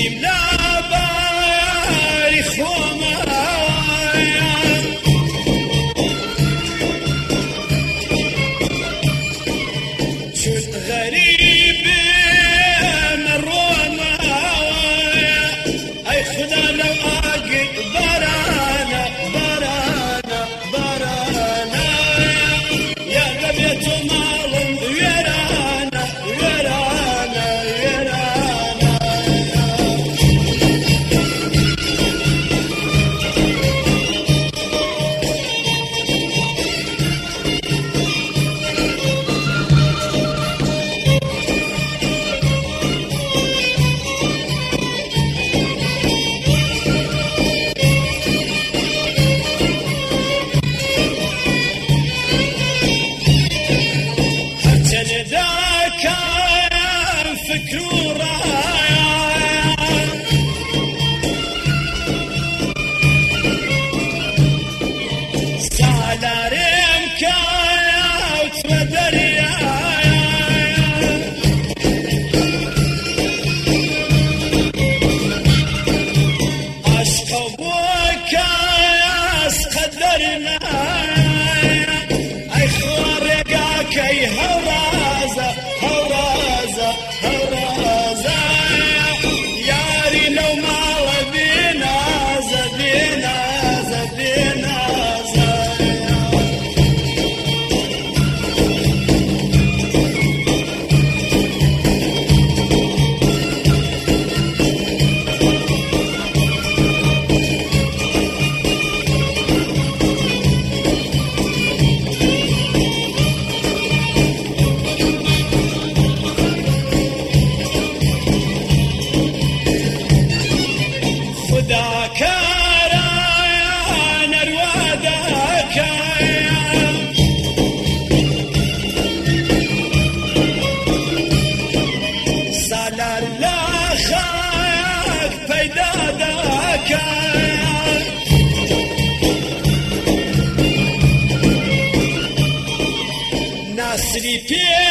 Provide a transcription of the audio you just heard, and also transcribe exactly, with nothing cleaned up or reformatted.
قريب لا باري خمايا شفت غريب من رومايا اي خدا لو اقل برانا برانا برانا يا قبيت مالم ويرانا ويرانا ويرانا ذاك فكر ورايا سالاريم كايا وتودريا عشق وكايا اسقدرنا اي خارقاك اي هورازة هورازة هورازة ياري لو ما ودينا زدينا زدينا ذاك رايا نروى ذاك سالار لا خاك بيدا ذاك ناسري